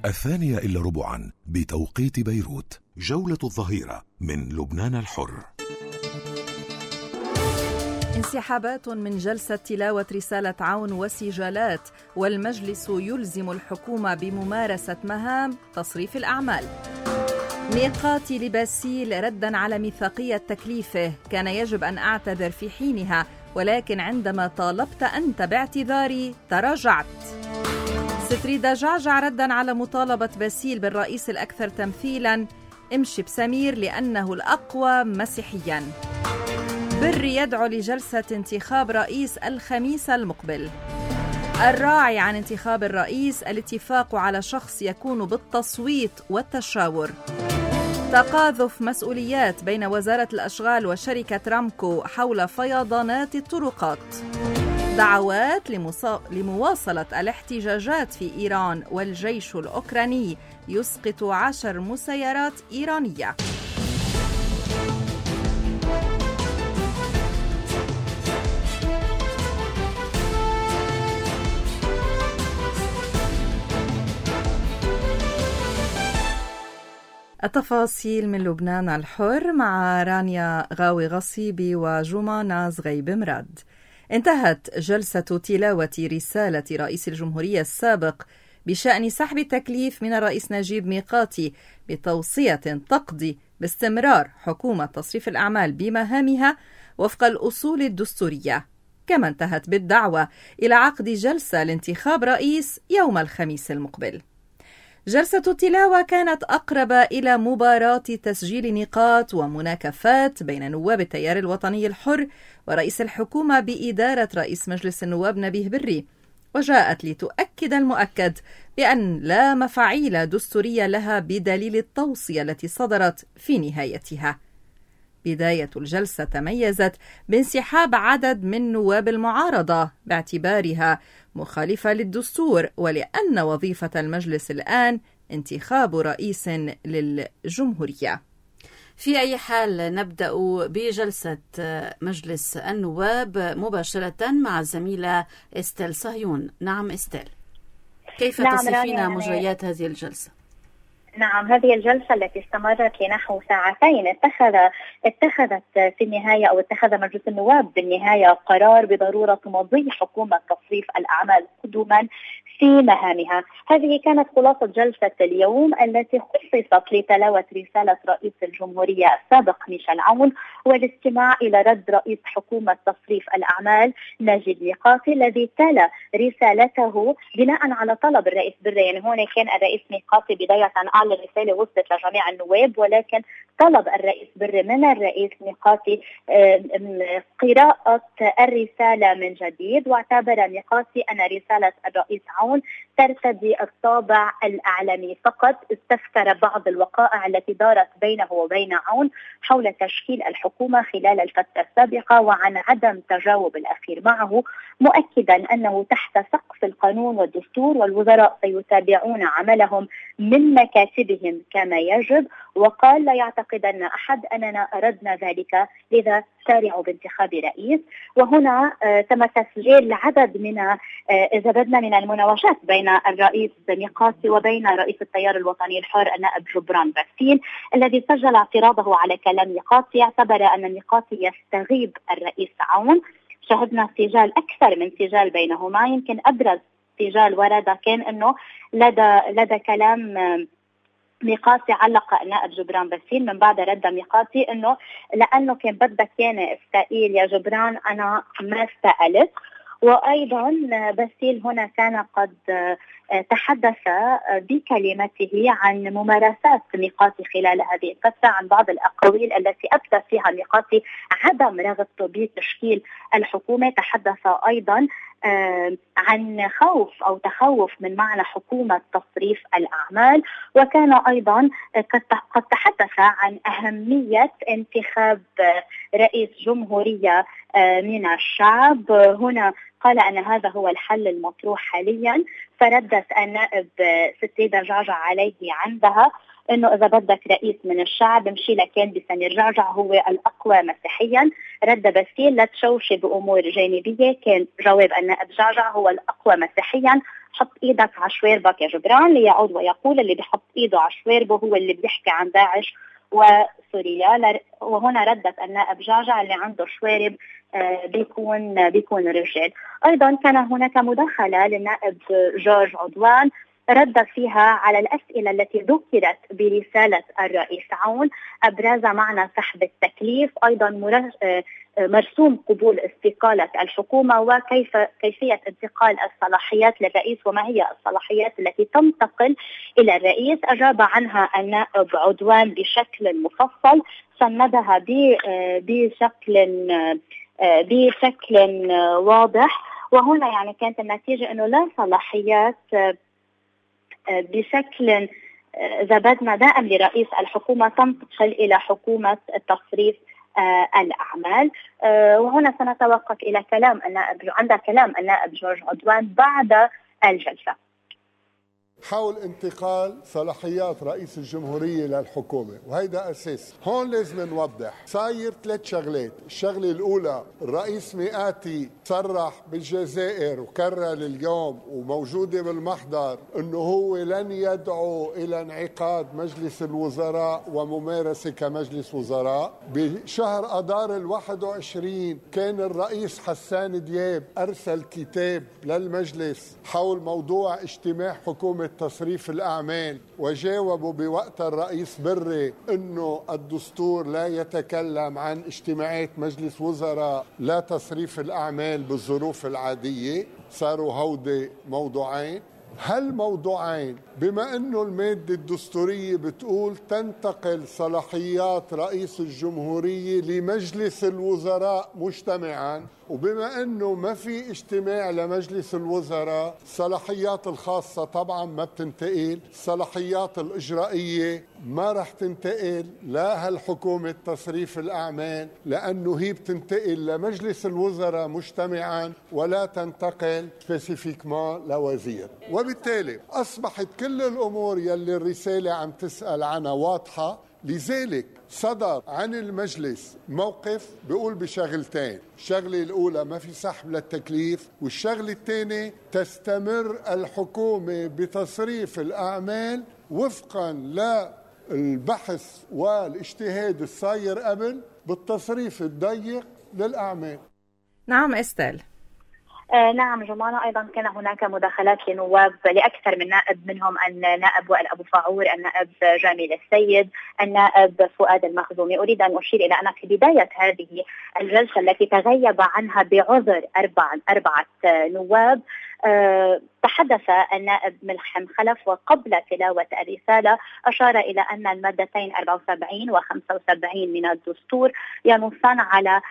2:15 بتوقيت بيروت. جولة الظهيرة من لبنان الحر. انسحابات من جلسة تلاوة رسالة عون وسجالات، والمجلس يلزم الحكومة بممارسة مهام تصريف الأعمال. ميقاتي لباسيل ردا على ميثاقية تكليفه: كان يجب أن أعتذر في حينها، ولكن عندما طالبت أنت باعتذاري تراجعت. ستريدا جعجع ردا على مطالبة باسيل بالرئيس الأكثر تمثيلا: امشي بسمير لأنه الأقوى مسيحيا. بري يدعو لجلسة انتخاب رئيس الخميس المقبل. الراعي عن انتخاب الرئيس: الاتفاق على شخص يكون بالتصويت والتشاور. تقاذف مسؤوليات بين وزارة الأشغال وشركة رامكو حول فيضانات الطرقات. دعوات لمواصلة الاحتجاجات في إيران، والجيش الأوكراني يسقط 10 مسيرات إيرانية. التفاصيل من لبنان الحر مع رانيا غاوي غصيبي وجمى ناز غيب مراد. انتهت جلسة تلاوة رسالة رئيس الجمهورية السابق بشأن سحب التكليف من الرئيس نجيب ميقاتي بتوصية تقضي باستمرار حكومة تصريف الأعمال بمهامها وفق الأصول الدستورية، كما انتهت بالدعوة إلى عقد جلسة لانتخاب رئيس يوم الخميس المقبل. جلسة التلاوة كانت أقرب إلى مباراة تسجيل نقاط ومناكفات بين نواب التيار الوطني الحر ورئيس الحكومة بإدارة رئيس مجلس النواب نبيه بري، وجاءت لتؤكد المؤكد بأن لا مفاعيل دستورية لها بدليل التوصية التي صدرت في نهايتها. بداية الجلسة تميزت بانسحاب عدد من نواب المعارضة باعتبارها مخالفة للدستور، ولأن وظيفة المجلس الآن انتخاب رئيس للجمهورية. في أي حال نبدأ بجلسة مجلس النواب مباشرة مع الزميلة إستيل صهيون. نعم إستيل، كيف تصفين مجريات هذه الجلسة؟ نعم، هذه الجلسة التي استمرت لنحو ساعتين اتخذت في النهاية أو اتخذ مجلس النواب بالنهاية قرار بضرورة مضي حكومة تصريف الأعمال قدما في مهامها. هذه كانت خلاصة جلسة اليوم التي خصصت لتلاوة رسالة رئيس الجمهورية السابق ميشيل عون والاستماع إلى رد رئيس حكومة تصريف الأعمال نجيب ميقاتي الذي تلا رسالته بناء على طلب الرئيس بري. يعني هون كان الرئيس ميقاتي بداية قال الرسالة وصلت لجميع النواب، ولكن طلب الرئيس بري من الرئيس ميقاتي قراءة الرسالة من جديد، واعتبر ميقاتي أن رسالة الرئيس عون ترتدي الطابع الأعلامي فقط. استذكر بعض الوقائع التي دارت بينه وبين عون حول تشكيل الحكومة خلال الفترة السابقة وعن عدم تجاوب الأخير معه، مؤكدا أنه تحت سقف القانون والدستور والوزراء سيتابعون عملهم من مكاتبهم كما يجب. وقال: لا يعتقدن أحد أننا أردنا ذلك، لذا سارعوا بانتخاب رئيس. وهنا تم تسجيل عدد من إذا بدنا من المناوشات بين الرئيس ميقاتي وبين رئيس التيار الوطني الحر النائب جبران باسيل، الذي سجل اعتراضه على كلام ميقاتي. اعتبر أن ميقاتي يستغيب الرئيس عون. شهدنا سجال أكثر من سجال بينهما، يمكن أبرز سجال ورد كان أنه لدى كلام ميقاتي علق النائب جبران باسيل من بعد رد ميقاتي انه لانه كان بدك كان استقيل يا جبران انا ما استقلت. وايضا باسيل هنا كان قد تحدث بكلمته عن ممارسات ميقاتي خلال هذه الفترة، عن بعض الأقاويل التي أبدى فيها ميقاتي عدم رغبته بتشكيل الحكومة. تحدث أيضا عن خوف أو تخوف من معنى حكومة تصريف الأعمال، وكان أيضا قد تحدث عن أهمية انتخاب رئيس جمهورية من الشعب. هنا قال أن هذا هو الحل المطروح حاليا. فردت النائب ستريدا جعجع عليه عندها انه اذا بدك رئيس من الشعب امشي لكان بسمير جعجع هو الاقوى مسيحيا. رد باسيل: لا تشوشي بامور جانبيه. كان جواب النائب جعجع: هو الاقوى مسيحيا، حط ايدك على شواربك يا جبران، ليعود ويقول اللي بيحط ايده على شواربه هو اللي بيحكي عن داعش وسوريا. وهنا ردت النائب جعجع اللي عنده شوارب بيكون رجال. ايضا كان هناك مداخله للنائب جورج عدوان رد فيها على الأسئلة التي ذكرت برسالة الرئيس عون، أبرز معنى سحب التكليف، أيضا مرسوم قبول استقالة الحكومة وكيفية انتقال الصلاحيات للرئيس وما هي الصلاحيات التي تنتقل إلى الرئيس. أجاب عنها النائب عدوان بشكل مفصل، سندها بشكل واضح. وهنا يعني كانت النتيجة أنه لا صلاحيات بشكل زبدنا دائم لرئيس الحكومة تنتقل إلى حكومة تصريف الأعمال. وهنا سنتوقف إلى كلام النائب جورج عدوان بعد الجلسة حول انتقال صلاحيات رئيس الجمهورية للحكومة، وهيدا أساس. هون لازم نوضح صاير 3 شغلات. الشغلة الأولى، الرئيس مئاتي صرح بالجزائر وكرر اليوم وموجودة بالمحضر أنه هو لن يدعو إلى انعقاد مجلس الوزراء وممارسة كمجلس وزراء. بشهر أذار 21 كان الرئيس حسان دياب أرسل كتاب للمجلس حول موضوع اجتماع حكومة تصريف الأعمال، وجاوبوا بوقت الرئيس بري أنه الدستور لا يتكلم عن اجتماعات مجلس وزراء لا تصريف الأعمال بالظروف العادية. صاروا هودي موضوعين. هالموضوعين بما أنه المادة الدستورية بتقول تنتقل صلاحيات رئيس الجمهورية لمجلس الوزراء مجتمعا، وبما أنه ما في اجتماع لمجلس الوزراء، الصلاحيات الخاصة طبعا ما بتنتقل، الصلاحيات الإجرائية ما رح تنتقل لا هالحكومة تصريف الأعمال، لأنه هي بتنتقل لمجلس الوزراء مجتمعا ولا تنتقل سبيسيفيكمان لوزير. وبالتالي أصبحت كل الأمور يلي الرسالة عم تسأل عنها واضحة. لذلك صدر عن المجلس موقف بيقول بشغلتين، الشغلة الأولى ما في سحب للتكليف، والشغلة الثانية تستمر الحكومة بتصريف الأعمال وفقا للبحث والاجتهاد الصاير قبل بالتصريف الضيق للأعمال. نعم إستيل. نعم جمانة، أيضا كان هناك مداخلات لنواب لأكثر من نائب، منهم النائب وائل أبو فاعور، النائب جميل السيد، النائب فؤاد المخزومي. أريد أن أشير إلى أن في بداية هذه الجلسة التي تغيب عنها بعذر أربعة نواب تحدث النائب ملحم خلف وقبل تلاوة الرسالة أشار إلى أن المادتين 74 و75 من الدستور ينصان على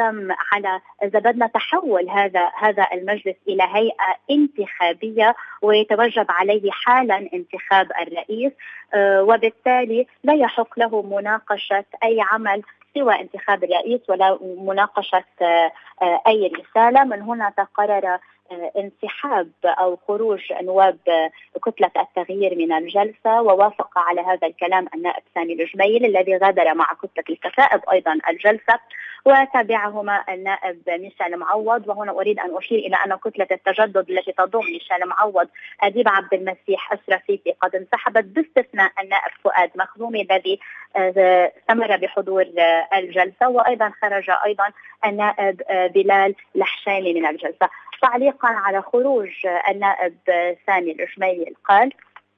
زبدنا تحول هذا المجلس إلى هيئة انتخابية، ويتوجب عليه حالا انتخاب الرئيس، وبالتالي لا يحق له مناقشة أي عمل سوى انتخاب الرئيس ولا مناقشة أي رسالة. من هنا تقرر انسحاب أو خروج نواب كتلة التغيير من الجلسة، ووافق على هذا الكلام النائب سامي الجميل الذي غادر مع كتلة الكتائب أيضا الجلسة، وتابعهما النائب ميشيل معوض. وهنا أريد أن أشير إلى أن كتلة التجدد التي تضم ميشيل معوض، أديب عبد المسيح، أسرفيفي قد انسحبت باستثناء النائب فؤاد مخزومي الذي استمر بحضور الجلسة، وأيضا خرج أيضا النائب بلال لحشاني من الجلسة. تعليقا على خروج النائب سامي الجميل قال: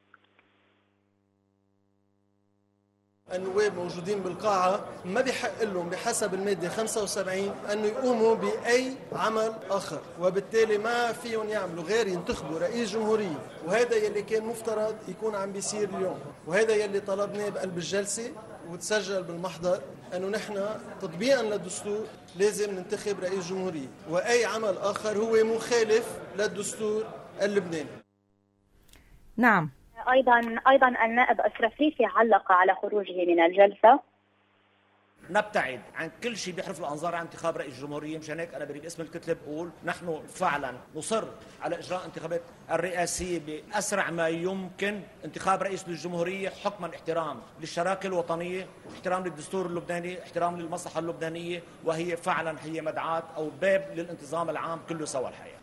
النواب موجودين بالقاعة ما بيحق لهم بحسب المادة 75 أنه يقوموا بأي عمل آخر، وبالتالي ما فيهم يعملوا غير ينتخبوا رئيس جمهورية، وهذا يلي كان مفترض يكون عم بيصير اليوم، وهذا يلي طلبناه بقلب الجلسة وتسجل بالمحضر، أنه نحن تطبيقا للدستور لازم ننتخب رئيس جمهورية، وأي عمل آخر هو مخالف للدستور اللبناني. نعم. أيضا النائب أسرفيفي علق على خروجه من الجلسة: نبتعد عن كل شيء بيحرف الأنظار عن انتخاب رئيس جمهورية. مشان هيك أنا بريد اسم الكتلة بقول نحن فعلا نصر على إجراء انتخابات الرئاسية بأسرع ما يمكن، انتخاب رئيس للجمهورية حكما احترام للشراكة الوطنية، احترام للدستور اللبناني، احترام للمصلحة اللبنانية، وهي فعلا هي مدعاة أو باب للانتظام العام كله سوا الحقيقة.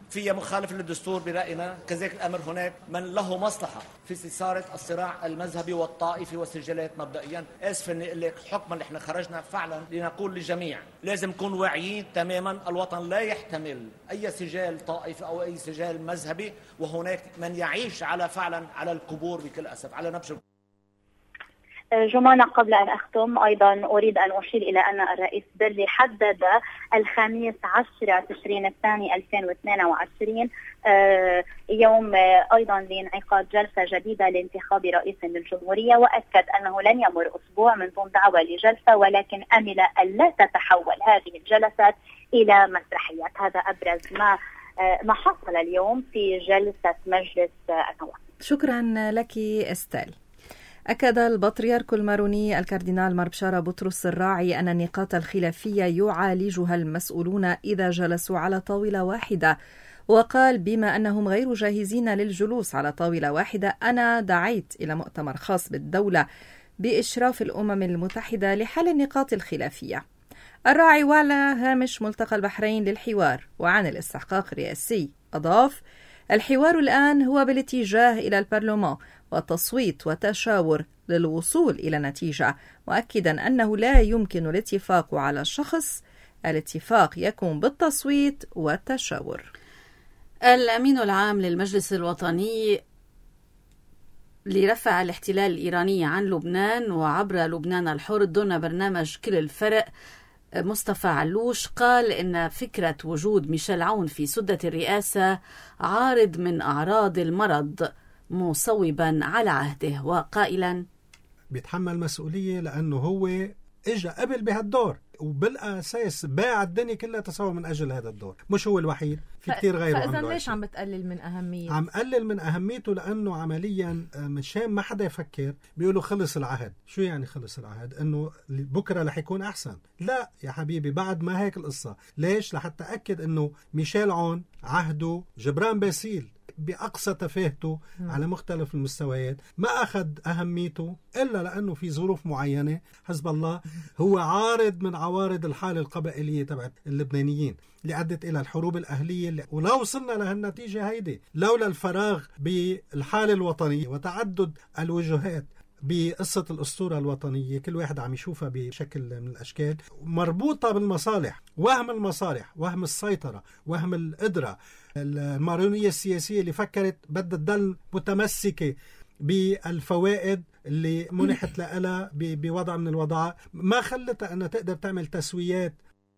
فيها مخالف للدستور برأينا. كذلك الأمر هناك من له مصلحة في استثارة الصراع المذهبي والطائفي والسجلات. مبدئيا آسف أني أقول لك حكما نحن خرجنا فعلا لنقول للجميع لازم نكون واعيين تماما. الوطن لا يحتمل أي سجال طائفي أو أي سجال مذهبي، وهناك من يعيش على فعلا على القبور بكل أسف، على نبش. جمانة، قبل أن أختم أيضا أريد أن أشير إلى أن الرئيس بيرلي حدد الخميس 10 تشرين الثاني 2022 يوم أيضا لانعقاد جلسة جديدة لانتخاب رئيس للجمهورية، وأكد أنه لن يمر أسبوع من دون دعوة لجلسة، ولكن أمل أن لا تتحول هذه الجلسات إلى مسرحيات. هذا أبرز ما حصل اليوم في جلسة مجلس النواب. شكرا لك إستيل. أكد البطريرك الماروني الكاردينال ماربشارا بطرس الراعي أن النقاط الخلافية يعالجها المسؤولون إذا جلسوا على طاولة واحدة، وقال بما أنهم غير جاهزين للجلوس على طاولة واحدة أنا دعيت إلى مؤتمر خاص بالدولة بإشراف الأمم المتحدة لحل النقاط الخلافية. الراعي وعلى هامش ملتقى البحرين للحوار وعن الاستحقاق الرئاسي أضاف: الحوار الآن هو بالاتجاه إلى البرلمان وتصويت وتشاور للوصول إلى نتيجة، مؤكدا أنه لا يمكن الاتفاق على شخص، الاتفاق يكون بالتصويت والتشاور. الأمين العام للمجلس الوطني لرفع الاحتلال الإيراني عن لبنان وعبر لبنان الحر ضمن برنامج كل الفرق مصطفى علوش قال إن فكرة وجود ميشيل عون في سدة الرئاسة عارض من أعراض المرض، مصوبا على عهده وقائلا بيتحمل مسؤولية لأنه هو إجا قبل بهالدور وبالأساس باع الدنيا كلها تصور من أجل هذا الدور، مش هو الوحيد، في كتير غيره. فإذا ليش عم بتقلل من أهميته؟ عم قلل من أهميته لأنه عمليا مشان ما حدا يفكر بيقولوا خلص العهد. شو يعني خلص العهد؟ أنه بكرة رح يكون أحسن. لا يا حبيبي، بعد ما هيك القصة. ليش؟ لحتى أكد أنه ميشيل عون عهده جبران باسيل بأقصى تفاهته على مختلف المستويات ما أخذ أهميته إلا لأنه في ظروف معينة حزب الله هو عارض من عوارض الحالة القبائلية تبعت اللبنانيين اللي أدت إلى الحروب الأهلية ولو وصلنا لهالنتيجة هيدي لولا الفراغ بالحالة الوطنية وتعدد الوجهات بقصة الأسطورة الوطنية كل واحد عم يشوفها بشكل من الأشكال مربوطة بالمصالح، وهم المصالح، وهم السيطرة، وهم القدرة. المارونية السياسية اللي فكرت بدها تضل متمسكة بالفوائد اللي منحت لها بوضع من الوضع، ما خلتها أنها تقدر تعمل تسويات.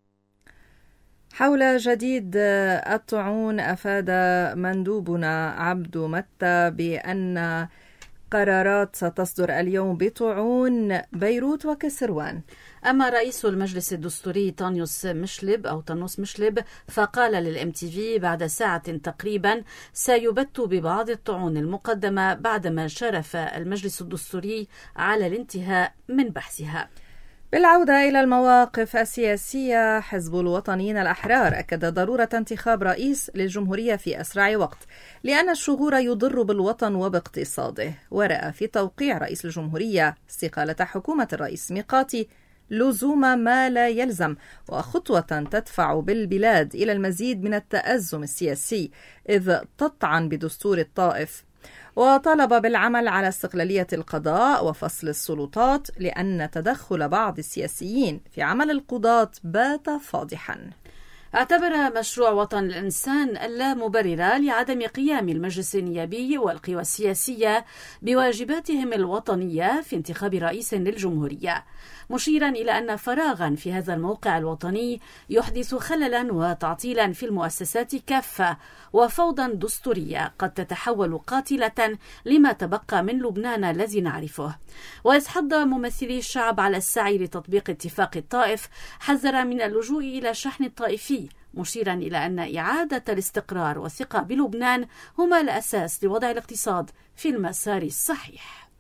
حول جديد الطاعون أفاد مندوبنا عبد متى بأن قرارات ستصدر اليوم بطاعون بيروت وكسروان. أما رئيس المجلس الدستوري طانيوس مشلب فقال للMTV بعد ساعة تقريبا سيبت ببعض الطعون المقدمة بعدما شرف المجلس الدستوري على الانتهاء من بحثها. بالعودة إلى المواقف السياسية، حزب الوطنيين الأحرار أكد ضرورة انتخاب رئيس للجمهورية في أسرع وقت لأن الشغور يضر بالوطن وباقتصاده، ورأى في توقيع رئيس الجمهورية استقالة حكومة الرئيس ميقاتي لزوم ما لا يلزم وخطوة تدفع بالبلاد إلى المزيد من التأزم السياسي إذ تطعن بدستور الطائف، وطالب بالعمل على استقلالية القضاء وفصل السلطات لأن تدخل بعض السياسيين في عمل القضاة بات فاضحا. اعتبر مشروع وطن الإنسان اللا مبرر لعدم قيام المجلس النيابي والقوى السياسية بواجباتهم الوطنية في انتخاب رئيس للجمهورية، مشيرا إلى أن فراغا في هذا الموقع الوطني يحدث خللا وتعطيلا في المؤسسات كافة وفوضى دستورية قد تتحول قاتلة لما تبقى من لبنان الذي نعرفه. وإذ حض ممثلي الشعب على السعي لتطبيق اتفاق الطائف، حذر من اللجوء إلى الشحن الطائفي، مشيرا إلى أن إعادة الاستقرار والثقة بلبنان هما الأساس لوضع الاقتصاد في المسار الصحيح.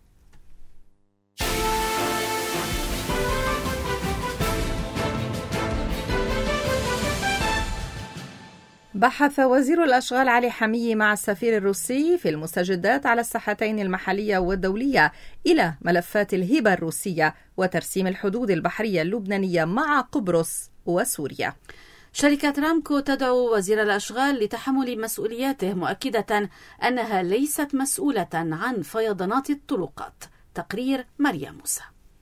بحث وزير الأشغال علي حمية مع السفير الروسي في المستجدات على الساحتين المحلية والدولية إلى ملفات الهبة الروسية وترسيم الحدود البحرية اللبنانية مع قبرص وسوريا. شركة رامكو تدعو وزير الأشغال لتحمل مسؤولياته، مؤكدة أنها ليست مسؤولة عن فيضانات الطرقات. تقرير مريم موسى.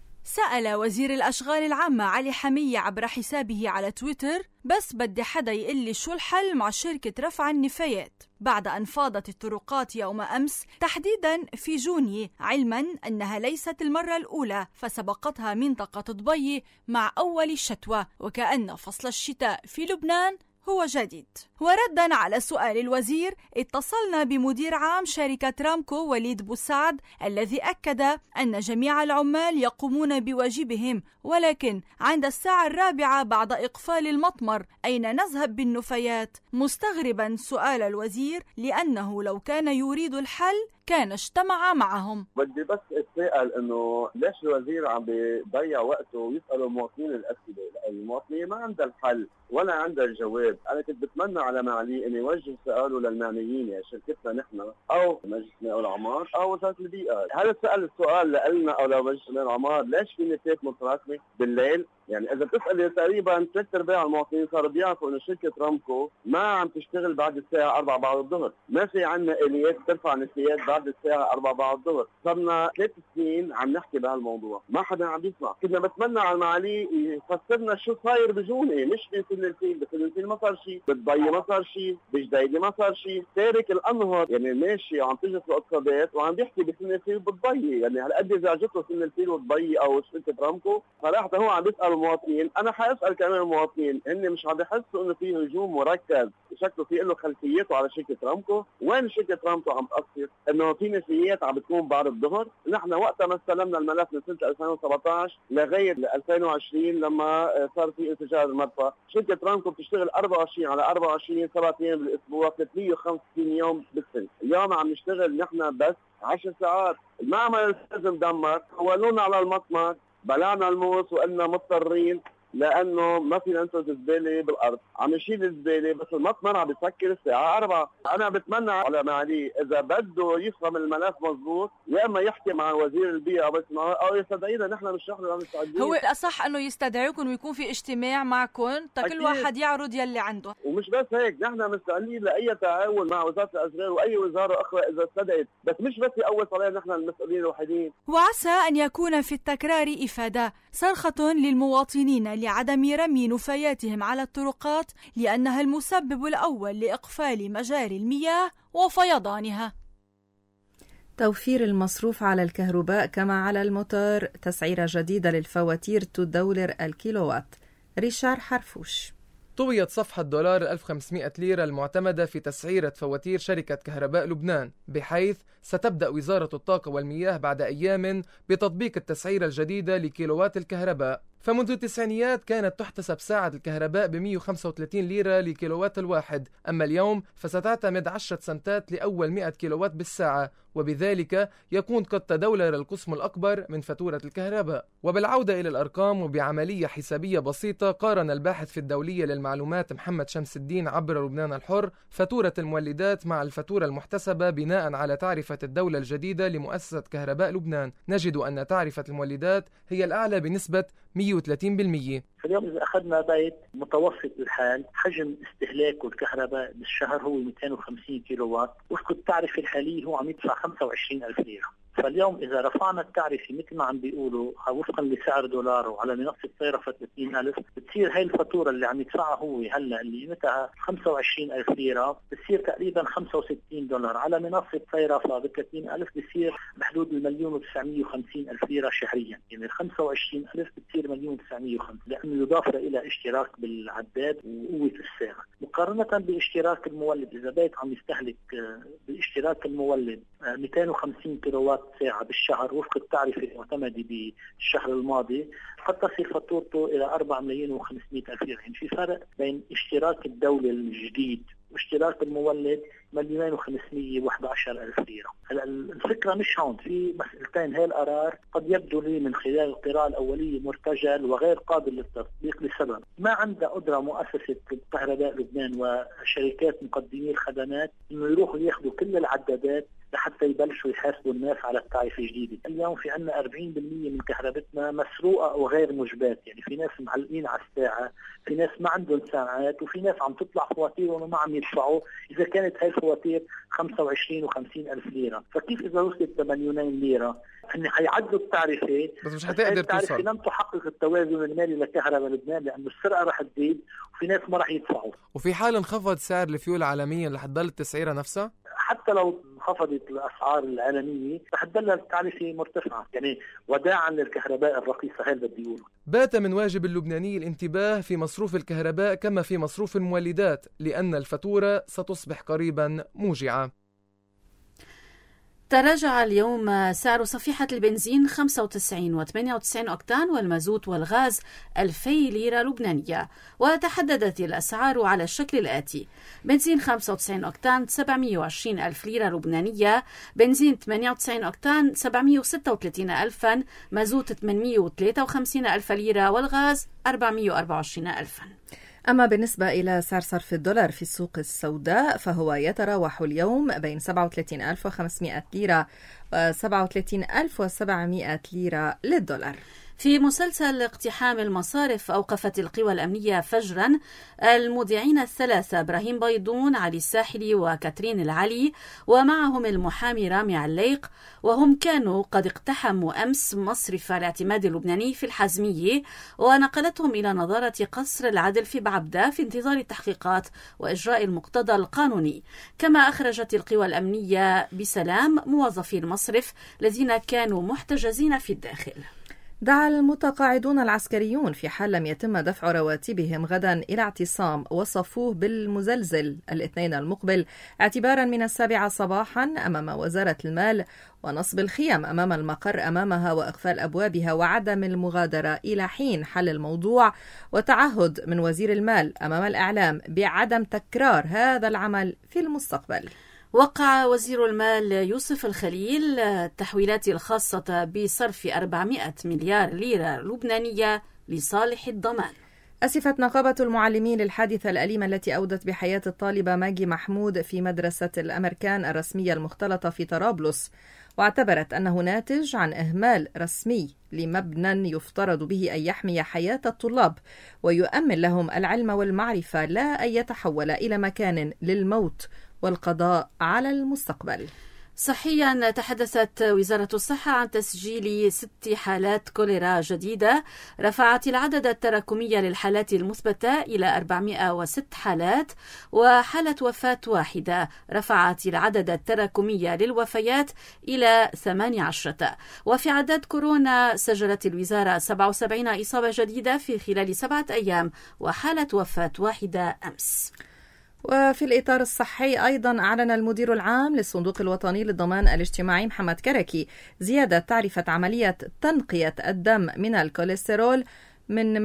سأل وزير الأشغال العامة علي حمية عبر حسابه على تويتر: بس بدي حدا يقلي شو الحل مع شركة رفع النفايات بعد أن فاضت الطرقات يوم أمس تحديدا في جوني، علما أنها ليست المرة الأولى فسبقتها منطقة ضبي مع أول الشتوى، وكأن فصل الشتاء في لبنان هو جديد. وردا على سؤال الوزير اتصلنا بمدير عام شركة رامكو وليد بوسعد الذي أكد أن جميع العمال يقومون بواجبهم، ولكن عند الساعة 4 بعد إقفال المطمر أين نذهب بالنفايات؟ مستغربا سؤال الوزير لأنه لو كان يريد الحل كان اجتمع معهم. بدي بس اتساءل انه ليش الوزير عم بيضيع وقته ويسأل المواطنين الأسئلة؟ المواطنين ما عندها الحل ولا عندها الجواب. انا كنت بتمنى على معالي انه يوجه سؤاله للمعنيين، يعني شركتنا نحن او مجلس مياه العمار او وزارة البيئة. هل سأل السؤال لنا او لمجلس مياه العمار ليش في نفايات متراكمة بالليل؟ يعني اذا بتسأل تقريبا 3/4 المواطنين صاروا بيعرفوا انه شركة رامكو ما عم تشتغل بعد الساعة 4 بعد الظهر، ما في عندنا اليات ترفع نفايات بعد الساعة 4 بعد الظهر. صرنا 3 سنين عم نحكي بهالموضوع، ما حدا عم يسمع. كنا بتمنى على المعالي يفسرنا شو صاير بجوني، مش بسن الفيل، بسن الفيل ما صار شيء، بالضي ما صار شيء، بجديدة ما صار شيء، تارك الانهر يعني ماشي عم تجلس الاقتصادات وعم بيحكي بسن الفيل بالضي. يعني هالقد اذا عجبته سن الفيل والضي او شركة رامكو صراحة هو عم بيسأل المواطنين. انا حاسأل كمان المواطنين هن مش عم بيحسوا انه في هجوم مركز شكله في له خلفياته على شركة رامكو. وين شركة رامكو عم تقصر؟ انه في نفايات عم بتكون بعد الظهر. نحن وقتها ما استلمنا الملف من سنة 2017 لغاية 2020 لما صار في انفجار المرفأ. شركة رامكو بتشتغل 24 على 24 7 ايام بالاسبوع 350 يوم بالسنة. اليوم عم نشتغل نحن بس 10 ساعات. المعمل لازم دمر، حولونا على المطمر، بلعنا الموس وقلنا مضطرين لانه ما فينا ننتج الزباله بالارض، عم نشيل الزباله بس المطمر عم بيسكر الساعه 4. انا بتمنى على معالي اذا بده يفهم الملف مضبوط يا اما يحكي مع وزير البيئه او يستدعينا نحن مش نحن مستعدين. هو الاصح انه يستدعيكم ويكون في اجتماع معكم كل واحد يعرض يلي عنده. ومش بس هيك، نحن مستعدين لاي تعاون مع وزاره الاشغال واي وزاره اخرى اذا استدعت، بس مش بس اول صلاة نحن المسؤولين الوحيدين. وعسى ان يكون في التكرار افاده، صرخه للمواطنين لعدم رمي نفاياتهم على الطرقات لأنها المسبب الأول لإقفال مجاري المياه وفيضانها. توفير المصروف على الكهرباء كما على الموتور، تسعيرة جديدة للفواتير تدولر الكيلووات. ريشار حرفوش. طويت صفحة دولار 1500 ليرة المعتمدة في تسعيرة فواتير شركة كهرباء لبنان، بحيث ستبدأ وزارة الطاقة والمياه بعد أيام بتطبيق التسعيرة الجديدة لكيلووات الكهرباء. فمنذ التسعينيات كانت تحتسب ساعة الكهرباء ب 135 ليرة لكيلووات الواحد، أما اليوم فستعتمد 10 سنتات لأول 100 كيلووات بالساعة، وبذلك يكون قد تدولر القسم الأكبر من فاتورة الكهرباء. وبالعودة إلى الأرقام وبعملية حسابية بسيطة، قارن الباحث في الدولية للمعلومات محمد شمس الدين عبر لبنان الحر فاتورة المولدات مع الفاتورة المحتسبة بناء على تعرفة الدولة الجديدة لمؤسسة كهرباء لبنان. نجد أن تعرفة المولدات هي الأعلى بنسبة 130%. اليوم إذا أخذنا بيت متوسط الحال حجم استهلاكه الكهرباء بالشهر هو 250 كيلو وات، وفق التعرفة الحالية هو عم يدفع 25,000 ليرة. فاليوم إذا رفعنا التعرفة مثل ما عم بيقولوا وفقا لسعر دولار وعلى منصة صيرفة 30,000، بتصير هاي الفاتورة اللي عم يدفعها هو هلا اللي قيمتها 25,000 ليرة بتصير تقريبا $65. على منصة صيرفة ب 30,000 بتصير بحدود 1,950,000 ليرة شهريا. يعني 25,000 بتصير 1,950,000 لأنه يضاف إلى اشتراك بالعداد وقوة الساعة، مقارنة باشتراك المولد. إذا بيت عم يستهلك باشتراك المولد 250 كيلووات ساعة بالشهر وفق التعرفة المعتمدة بالشهر الماضي، قد تصل فاتورته إلى 4,500,000 ليرة. يعني في فرق بين اشتراك الدولة الجديد واشتراك المولد 2,511,000 ليرة. الفكرة مش هون، في مسألتين. هاي القرار قد يبدو لي من خلال القراءة الأولية مرتجل وغير قابل للتطبيق لسبب ما عندها قدرة مؤسسة كهرباء لبنان وشركات مقدمي الخدمات إنه يروحوا ياخذوا كل العدادات لحتى يبلشوا يحاسبوا الناس على التعرفة الجديدة. اليوم في عندنا 40% من كهربتنا مسروقة أو غير مجبات، يعني في ناس معلقين على الساعة، في ناس ما عندهم ساعات، وفي ناس عم تطلع فواتيرهم وما عم يدفعوا إذا كانت هاي الفواتير 25 و50 ألف ليرة. فكيف إذا وصلت ل2,000,000 ليرة هن حيعدوا التعرفة، بس مش حتقدر توصل. لم تحقق التوازن المالي لكهرباء لبنان، لأنه السرقة رح تزيد وفي ناس ما رح يدفعوا. وفي حال انخفض سعر الفيول عالميا رح تضل التسعيرة نفسها؟ حتى لو انخفضت الأسعار العالمية رح تضل التعرفة مرتفعة، يعني وداعا للكهرباء الرخيصة. هذا بدي يقول. بات من واجب اللبناني الانتباه في مصروف الكهرباء كما في مصروف المولدات، لأن الفاتورة ستصبح قريبا موجعة. تراجع اليوم سعر صفيحة البنزين 95 و98 أوكتان والمازوت والغاز 2000 ليرة لبنانية، وتحددت الأسعار على الشكل الآتي: بنزين 95 أوكتان 720 ألف ليرة لبنانية، بنزين 98 أوكتان 736 ألفا، مازوت 853 ألف ليرة، والغاز 424 ألفا. أما بالنسبة إلى سعر صرف الدولار في السوق السوداء فهو يتراوح اليوم بين 37,500 ليرة و 37,700 ليرة للدولار. في مسلسل اقتحام المصارف أوقفت القوى الأمنية فجرا المذيعين الثلاثة إبراهيم بيضون، علي الساحلي وكاترين العلي، ومعهم المحامي رامي عليق، وهم كانوا قد اقتحموا أمس مصرف الاعتماد اللبناني في الحزمية، ونقلتهم إلى نظارة قصر العدل في بعبدة في انتظار التحقيقات وإجراء المقتضى القانوني. كما أخرجت القوى الأمنية بسلام موظفي المصرف الذين كانوا محتجزين في الداخل. دعا المتقاعدون العسكريون في حال لم يتم دفع رواتبهم غدا إلى اعتصام وصفوه بالمزلزل الاثنين المقبل اعتبارا من 7 صباحا أمام وزارة المال، ونصب الخيم أمام المقر أمامها وإقفال أبوابها وعدم المغادرة إلى حين حل الموضوع، وتعهد من وزير المال أمام الإعلام بعدم تكرار هذا العمل في المستقبل. وقع وزير المال يوسف الخليل التحويلات الخاصة بصرف 400 مليار ليرة لبنانية لصالح الضمان. أسفت نقابة المعلمين للحادثة الأليمة التي أودت بحياة الطالبة ماجي محمود في مدرسة الأمريكان الرسمية المختلطة في طرابلس، واعتبرت أنه ناتج عن إهمال رسمي لمبنى يفترض به أن يحمي حياة الطلاب ويؤمن لهم العلم والمعرفة، لا أن يتحول إلى مكان للموت والقضاء على المستقبل. صحيا تحدثت وزارة الصحة عن تسجيل 6 حالات كوليرا جديدة، رفعت العدد التراكمي للحالات المثبتة إلى 406 حالات، وحالة وفاة واحدة رفعت العدد التراكمي للوفيات إلى 18. وفي عدد كورونا سجلت الوزارة 77 إصابة جديدة في خلال 7 أيام، وحالة وفاة واحدة أمس. وفي الإطار الصحي أيضا أعلن المدير العام للصندوق الوطني للضمان الاجتماعي محمد كركي زيادة تعرفة عملية تنقية الدم من الكوليسترول من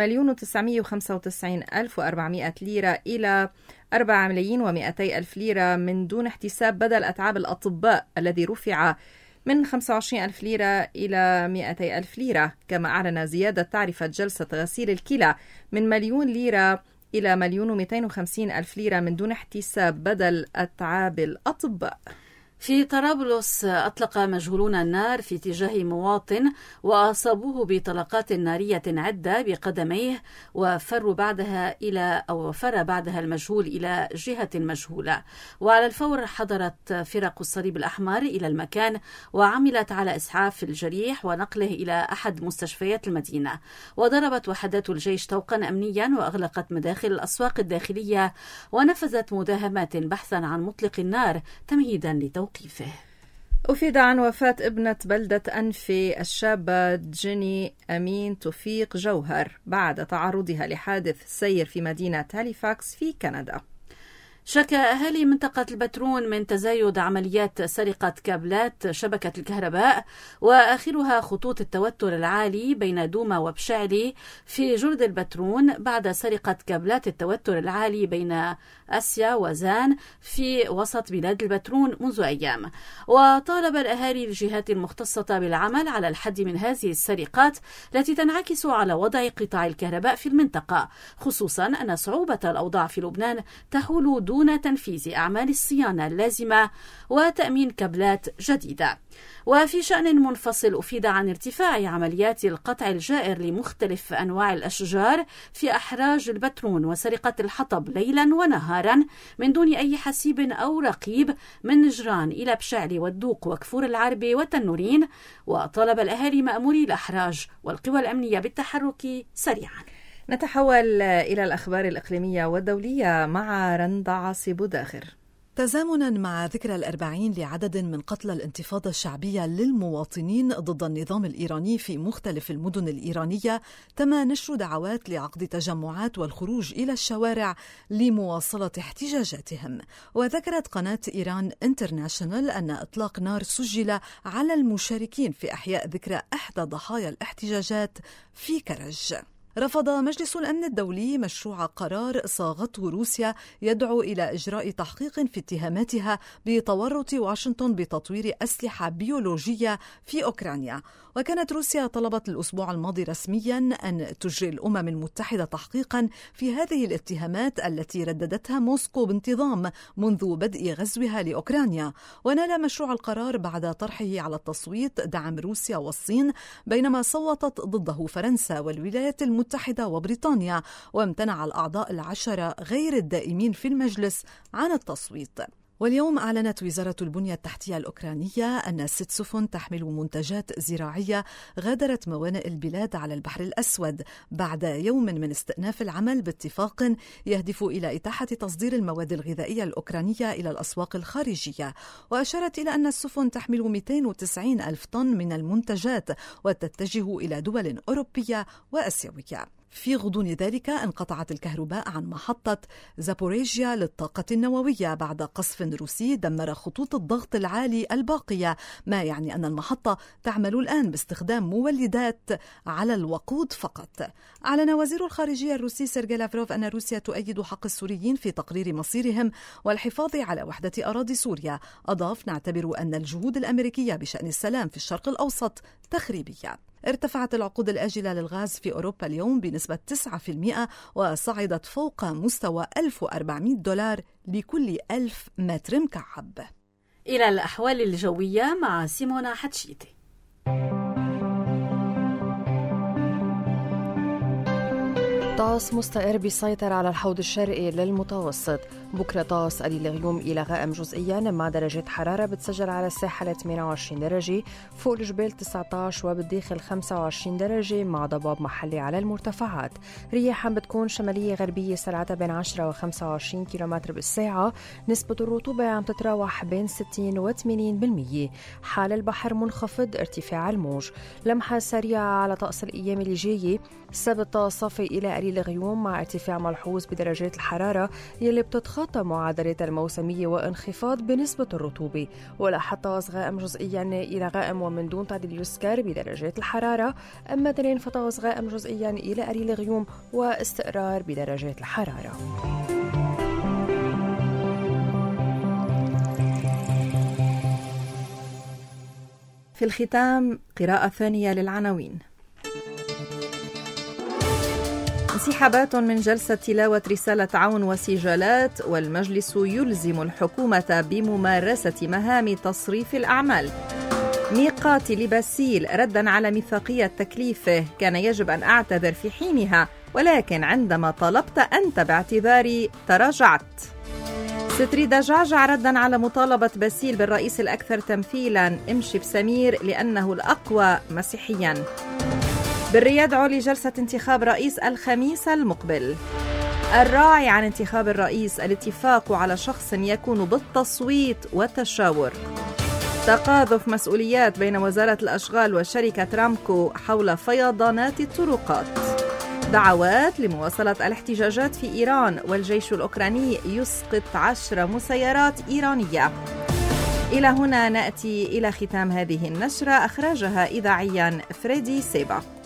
1,995,400 ليرة إلى 4,200,000 ليرة من دون احتساب بدل أتعاب الأطباء الذي رفع من 25,000 ليرة إلى 200,000 ليرة. كما أعلن زيادة تعرفة جلسة غسيل الكلى من 1,000,000 ليرة إلى 1,250,000 ليرة من دون احتساب بدل أتعاب الأطباء. في طرابلس أطلق مجهولون النار في اتجاه مواطن وأصابوه بطلقات نارية عدة بقدميه، وفر بعدها المجهول إلى جهة مجهولة. وعلى الفور حضرت فرق الصليب الأحمر إلى المكان وعملت على إسعاف الجريح ونقله إلى أحد مستشفيات المدينة. وضربت وحدات الجيش طوقا أمنيا وأغلقت مداخل الأسواق الداخلية ونفذت مداهمات بحثا عن مطلق النار تمهيدا لتوقيفه. أفيد عن وفاة ابنة بلدة أنفي الشابة جيني أمين توفيق جوهر بعد تعرضها لحادث سير في مدينة هاليفاكس في كندا. شكى أهالي منطقة البترون من تزايد عمليات سرقة كابلات شبكة الكهرباء، وآخرها خطوط التوتر العالي بين دوما وبشعلي في جرد البترون بعد سرقة كابلات التوتر العالي بين أسيا وزان في وسط بلاد البترون منذ أيام. وطالب الأهالي الجهات المختصة بالعمل على الحد من هذه السرقات التي تنعكس على وضع قطاع الكهرباء في المنطقة، خصوصا أن صعوبة الأوضاع في لبنان تحول دون تنفيذ أعمال الصيانة اللازمة وتأمين كابلات جديدة. وفي شأن منفصل أفيد عن ارتفاع عمليات القطع الجائر لمختلف أنواع الأشجار في أحراج البترون وسرقة الحطب ليلا ونهارا من دون أي حسيب أو رقيب من نجران إلى بشعلي والدوق وكفور العربة والتنورين. وطالب الأهالي مأموري الأحراج والقوى الأمنية بالتحرك سريعا. نتحول إلى الأخبار الإقليمية والدولية مع رندا عاصي بوداخر. تزامنا مع ذكرى 40 لعدد من قتلى الانتفاضة الشعبية للمواطنين ضد النظام الإيراني في مختلف المدن الإيرانية، تم نشر دعوات لعقد تجمعات والخروج إلى الشوارع لمواصلة احتجاجاتهم. وذكرت قناة إيران انترناشونال أن إطلاق نار سجل على المشاركين في إحياء ذكرى إحدى ضحايا الاحتجاجات في كرج. رفض مجلس الأمن الدولي مشروع قرار صاغته روسيا يدعو إلى إجراء تحقيق في اتهاماتها بتورط واشنطن بتطوير أسلحة بيولوجية في أوكرانيا. وكانت روسيا طلبت الأسبوع الماضي رسميا أن تجري الأمم المتحدة تحقيقا في هذه الاتهامات التي رددتها موسكو بانتظام منذ بدء غزوها لأوكرانيا. ونال مشروع القرار بعد طرحه على التصويت دعم روسيا والصين، بينما صوتت ضده فرنسا والولايات المتحدة وبريطانيا، وامتنع الأعضاء 10 غير الدائمين في المجلس عن التصويت. واليوم أعلنت وزارة البنية التحتية الأوكرانية أن 6 سفن تحمل منتجات زراعية غادرت موانئ البلاد على البحر الأسود بعد يوم من استئناف العمل باتفاق يهدف إلى إتاحة تصدير المواد الغذائية الأوكرانية إلى الأسواق الخارجية. وأشارت إلى أن السفن تحمل 290 ألف طن من المنتجات وتتجه إلى دول أوروبية وآسيوية. في غضون ذلك انقطعت الكهرباء عن محطة زابوريجيا للطاقة النووية بعد قصف روسي دمر خطوط الضغط العالي الباقية، ما يعني أن المحطة تعمل الآن باستخدام مولدات على الوقود فقط. أعلن وزير الخارجية الروسي سيرجي لافروف أن روسيا تؤيد حق السوريين في تقرير مصيرهم والحفاظ على وحدة أراضي سوريا. أضاف: نعتبر أن الجهود الأمريكية بشأن السلام في الشرق الأوسط تخريبية. ارتفعت العقود الآجلة للغاز في أوروبا اليوم بنسبة 9% وصعدت فوق مستوى $1400 لكل 1000 متر مكعب. إلى الأحوال الجوية مع سيمونا حتشيتي. طقس مستقر بيسيطر على الحوض الشرقي للمتوسط. بكرة طقس قليل غيوم إلى غائم جزئيا، مع درجة حرارة بتسجل على الساحل 28 درجة، فوق الجبال 19 وبالداخل 25 درجة مع ضباب محلي على المرتفعات. رياح بتكون شمالية غربية سرعتها بين 10 و 25 كيلومتر بالساعة. نسبة الرطوبة عم تتراوح بين 60 و 80%. حال البحر منخفض، ارتفاع الموج. لمحة سريعة على طقس الأيام اللي جاية. السبت طقس صافي إلى قليل غيوم مع ارتفاع ملحوظ بدرجات الحرارة يلي بتتخطى معادلات الموسمية وانخفاض بنسبة الرطوبة. والأحد طقس غائم جزئيا إلى غائم ومن دون تعديل يسكر بدرجات الحرارة. أما اثنين فطقس غائم جزئيا إلى قليل غيوم واستقرار بدرجات الحرارة. في الختام قراءة ثانية للعناوين. انسحابات من جلسة تلاوة رسالة عون وسجالات، والمجلس يلزم الحكومة بممارسة مهام تصريف الأعمال. ميقات لباسيل ردا على ميثاقية تكليفه، كان يجب أن أعتذر في حينها، ولكن عندما طلبت أنت باعتذاري تراجعت. ستري دجاجع ردا على مطالبة باسيل بالرئيس الأكثر تمثيلا امشي بسمير لأنه الأقوى مسيحيا. بالرياض يدعو لجلسة انتخاب رئيس الخميس المقبل. الراعي عن انتخاب الرئيس الاتفاق على شخص يكون بالتصويت والتشاور. تقاذف مسؤوليات بين وزارة الأشغال وشركة رامكو حول فيضانات الطرقات. دعوات لمواصلة الاحتجاجات في إيران، والجيش الأوكراني يسقط 10 مسيرات إيرانية. إلى هنا نأتي إلى ختام هذه النشرة، أخرجها إذاعيا فريدي سيبا.